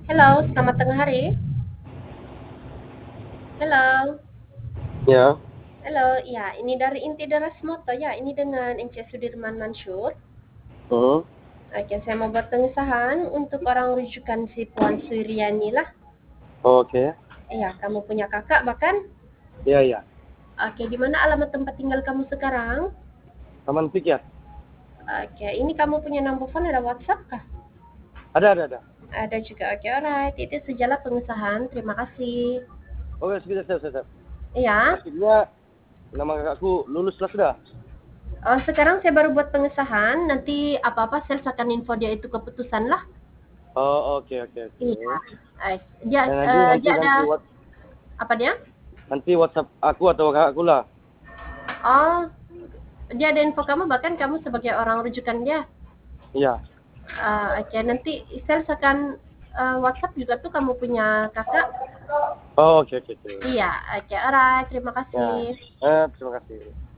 Halo, selamat tengah hari. Halo, Ya, halo. Ya, ini dari Inti Deras Moto ya. Ini dengan Ence Sudirman Mansur. hmm, Oke, saya mau buat pengesahan untuk orang rujukan si Puan Suryani lah. oke, Iya, kamu punya kakak bahkan. iya iya. Oke, di mana alamat tempat tinggal kamu sekarang? Taman Pikir. Oke, ini kamu punya nomor phone ada WhatsApp kah? Ada. Ada juga. Oke, alright. Itu sejalan pengesahan. Terima kasih. Oke, siap. Iya. Akhirnya nama kakakku luluslah sudah. Sekarang saya baru buat pengesahan. Nanti apa-apa saya akan info dia itu keputusan lah. Oh, oke. Iya. Dia Dan nanti nanti dia ada nanti apa dia? nanti WhatsApp aku atau kakakku lah. Oh, dia ada info kamu bahkan kamu sebagai orang rujukan dia. Iya. Oke, nanti sales akan WhatsApp juga tuh kamu punya kakak. Oh, oke. Iya, oke, alright. Terima Ya, kasih. terima kasih.